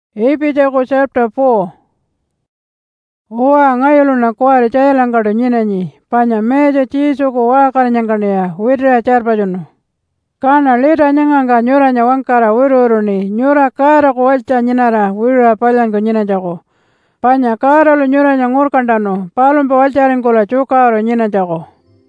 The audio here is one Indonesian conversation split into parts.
Epitako chapter 4. Owa ngayuluna kuari chayalangkado nyinanyi, panya meja chisuku wakaranyangkaniya witira charpajunu. Kana lita nyangangka nyuranya wangkara wiru-wiruni nyura karaku walcha nyinara wirira palyanku nyinanjaku. Panya karalu nyuranya ngurkandanu palumpa walcharingkula chukaru nyinanjaku.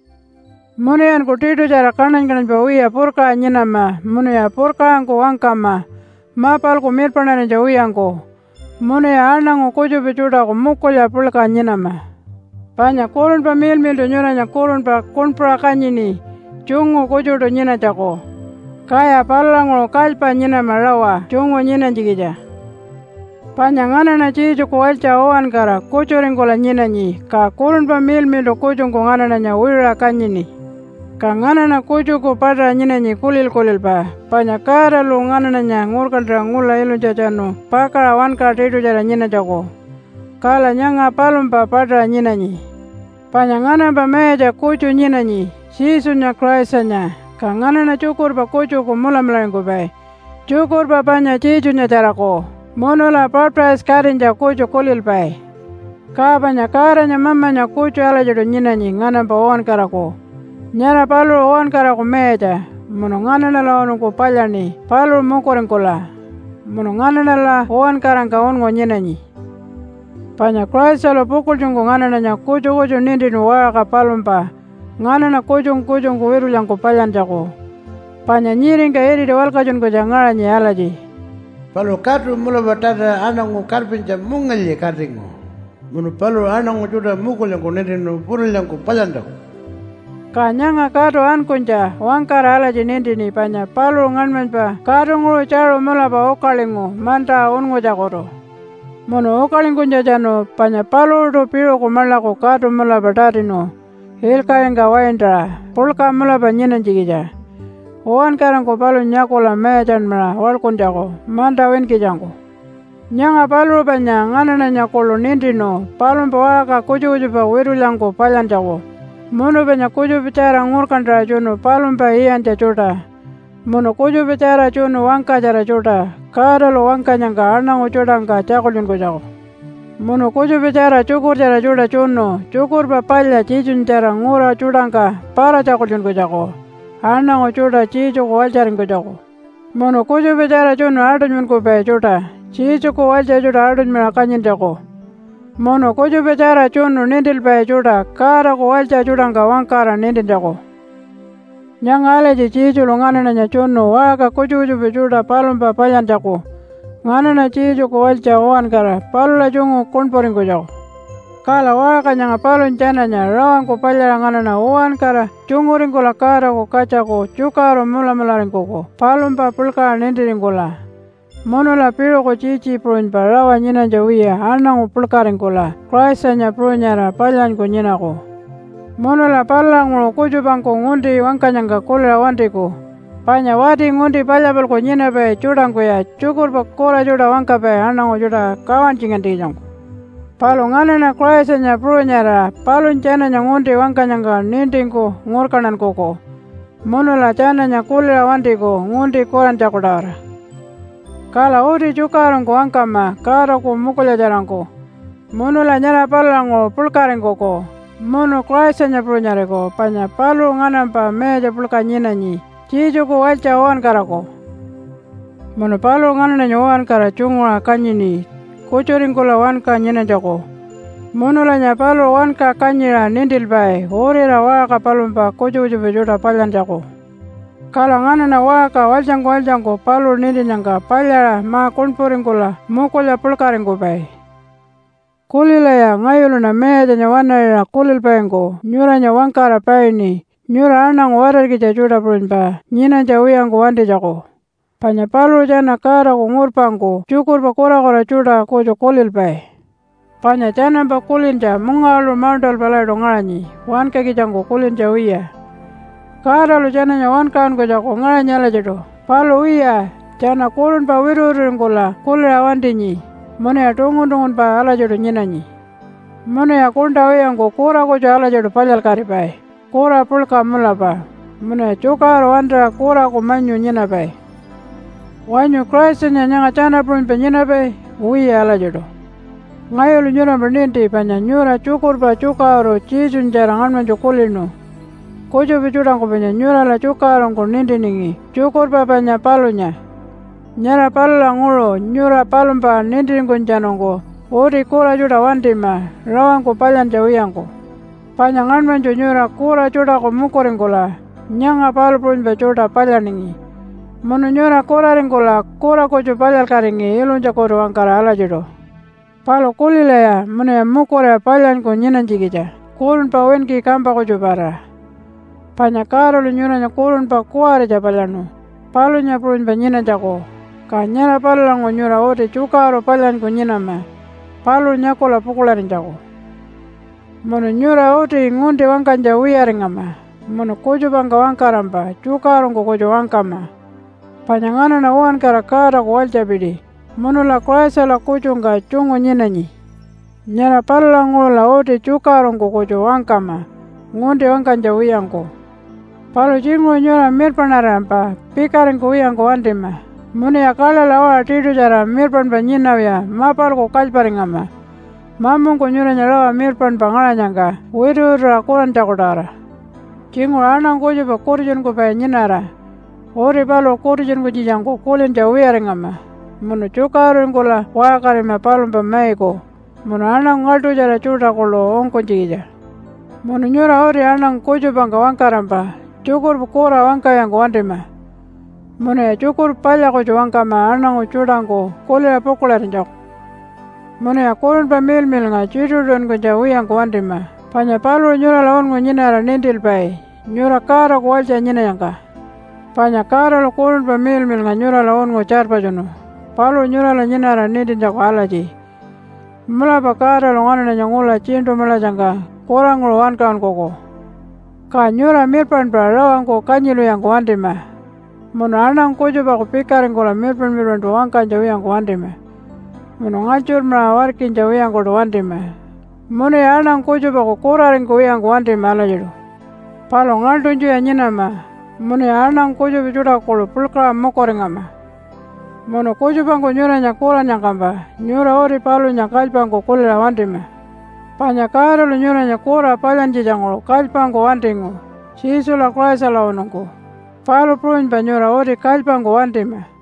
Munuyanku tituchara kananykanañpa wiya purka nyinama munuya purkaanku wangkama mapalku mirpanarincha wiyangku. Munuya aṉangu kuchupi chudaku mukulya pulka nyinama. Panya kurunpa milmiltu nyuranya kurunpa kunpura kanyini chungu kuchutu nyinanjaku. Kaya palanguru kallpa nyinama rawa chungu nyinanchikilla. Panya nganana chichuku walcha owankara kuchuringkula nyinanyi ka kurunpa milmiltu kuchunku nganananya wirira kanyini. Ka nganana kuchuku patra nyinanyi kulil-kulilpa. Panya karalu nganananya ngurkandra ngula ilunchachanu pakara wankara tituchara nyinanjaku. Kala nyanga palumpa patra nyinanyi. Panya nganampa meja kuchu nyinanyi Jesunya Christanya. Ka nganana chukurpa kuchuku mulamularingkupai. Chukurpa panya Jesunya charaku. Munula baptize karinja kuchu kulilpai. Ka panya karanya mamanya kuchu alajudu nyinanyi nganampa owankaraku. Nyara paluru owankaraku meja. Munu ngananala onunku palyani paluru mukuringkula. Munu ngananala owankarangka ongo nyinanyi. Panya Christalu pukulchunku nganananya kuchu-kuchu nindinu waaka palumpa nganana kuchung-kuchungku wirullangku palyanjaku. Panya nyiringka iridi walkachunkucha ngaranyi alaji. Palu katu mulapa tata aṉangu karpincha mungalli katingu. Munu palu aṉangu chuda mukullangku nindinu purullangku palyanjaku. Ka nyanga katu ankuncha wangkara alaji nindini panya paluru nganmanpa katunguru charu mulapa ukalingu manta unguchakutu. Munu ukalingkuncha chanu panya palurutu piruku malaku katu mulapa tatinu ilkaringka waindra pulka mulapa nyinanchikilla. Owankarangku palu nyakula mechanmara walkunchaku manta winkichanku. Nyanga paluru panya nganananya kulu nindinu palumpa waaka kuchu-kuchupa wirullangku palyanjaku. Munu panya kuchupi chara ngurkandra chunu palumpa iyancha chuta. Munu kuchupi chara chunu wangkachara chuta karalu wangkanyangka aṉangu chudangka chakullunkuchaku. Munu kuchupi chara chukurchara chuta chunu chukurpa palya chichunchara ngura chudangka para chakullunkuchaku. Aṉangu chuta chichuku walcharingkuchaku. Munu kuchupi chara chunu aduñmankupai chuta chichuku walcha chuta aduñmara kanyinchaku. Munu kuchupi chara chunu nindilpai chuta karaku walcha chudangka wangkara nindinchaku. Nyanga alaji chichulu nganananya chunu waaka kuchu-kuchupi chuta palumpa palyanchaku. Nganana chichuku walcha owankara palula chungu kunpuringkuchaku. Kala waaka nyanga palunchananya rawangku palyara nganana owankara chunguringkula karaku kachaku chukaru mulamularingkuku palumpa pulka nindiringkula. Munula piruku chichi puruñpa rawa nyinancha wiya aṉangu pulkaringkula Christanya puruñara palyanku nyinaku. Munula palanguru kuchupangku ngundi wangkanyangka kulira wantiku. Panya wati ngundi palyapalku nyinapai chudangkuya chukurpa kura chuda wangkapai aṉangu chuda kawanchingantikichanku. Palu nganana Christanya puruñara palunchananya ngundi wangkanyangka nindingku ngurkanankuku. Munula chananya kulira wantiku ngundi kuranchakutara. Kala uti chukarungku wangkama karaku mukulyacharangku. Munula nyara palanguru pulkaringkuku. Munu Christanya puruñariku panya paluru nganampa meja pulka nyinanyi chichuku walcha owankaraku. Munu paluru nganananya owankara chungura kanyini kuchuringkula wanka nyinanchaku. Munulanya paluru wanka kanyira nindilpai urira waaka palumpa kuchu-kuchupi chuta palyanchaku. Kala nganana waaka walchangku paluru nindinnyangka palyara ma kunpuringkula mukulya pulkaringkupai. Kulilaya ngayuluna mejanya wanarira kulilpaingku nyuranya wangkara paini nyura aṉangu watarkicha chuta puruñpa nyinancha wiyangku wantichaku. Panya paluru chana karaku ngurpangku chukurpa kura-kura chuta kuchu kulilpai. Panya chanampa kulincha mungalu mauntalpalaitu ngaranyi wankakichanku kulincha wiya. Karalu chananya wankaankuchaku ngaranyi alajitu palu wiya chana kurunpa wiru-wiruringkula kulira wantinyi. Munuya tungun-tungunpa alajitu nyinanyi. Munuya kunta wiyangku kura kuchu alajitu palyalkaripai kura pulka mulapa. Munuya chukaru wantara kuraku manyu nyinapai. Wanyu Christanya nyanga chana puruñpa nyinapai uya alajudo. Ngayolu nyura bernindi panya nyura cukurpa cukaro cisun jarang anman cukulinu. Kojo bicudang ko panya nyura la cukarong ko nindi ningi. Cukurpa panya palunya. Nyara palula ngulo nyura palumpa nindi ngunjanongko. Ori kura juda wantima rawangko palyan jawiyangko. Panya nganman nyura kura juda ko mukoringkola. Nyanga palu punpa juda palyaningi. Monu nyura kura ringkola kura kojo palyal karingi ilunja kodo wangkara alajudo. Palo kulilaya munu ya mukore palyan ko nyinan jigija. Kurun pa wenki kampa kojo para. Panya karolu nyuranya kurun pa kuare japalyanu. Palunya pulun pa nyinan jako. Ka nyara palulango nyura ote cukaro palyan ko nyinama. Palu nyakola pukularin jako. Munu nyura ote ngunde wangkanja wiyaringama. Munu kojo bangka wangkarampa cukaro ko kojo wangkama. Panyangana na uan karakara ko waljabidi. Munu la kuasa la kuchunga chungu nyinanyi. Nyara palulango la ote cukaro ko kojo wangkama. Ngunde wangkanja wiyangko. Palu jingo nyura mirpanarampa pikarin ko wiyangko wandima. Munu ya kala lawa tidu jara mirpan pa nyinawya mapal ko kalparingama. Mamung ko nyura nyalawa mirpan pa ngalanyanga wiru kuran cakudara. Jingo anang kojo pa kurjun ko pa nyinara. Ori palo kurjun ko jijangko kulin jawiyaringama. Munu cukarun ko la wakarima palum pa maiko. Munu anang ngaltu jara cuta kolo ongko jigija. Munu nyura ori anang kojo bangka wangkarampa. Cukur pukura wangkayangko wandima. Munu ya cukur palya kojo wangkama anang cudangko kulila pukularin jako. Munu ya kurun pa mil nga citudun ko jawiyangko wandima. Panya palu nyura lawan ko nyinara nintil pai. Nyura kara ko walja nyinayangka. Panya kara lo kurun pa mil nga nyura lawan ko carpa junu. Palu nyura la nyinara nintil jako alaji. Mula pa kara lo ngana nyangula cintu mula jangka. Kurang lo wankawan koko. Ka nyura mirpan pa rawang ko kanyilu yang ko wandima. Munu anang kojo pa ko pikarin ko la mirpan to wangkan jawiyang ko wandima. Munu ngacur mra warkin jawiyang ko do wandima. Munu ya anang kojo pa ko kurarin ko wiyang ko wandima alajidu. Palo ngaltunju ya nyinama. Munu ya anang kojo bijuda ko lo pulkra mokoringama. Munu kojo pa ko nyura nya kura nyakamba. Nyura ori palu nya kalpang ko kulila wandima. Panya kara lo nyura nya kura palyan jijangolo kalpang ko wandingo. Sisu la kuasa la onongko. Palu pruin pa nyura ori kalpang ko wandima.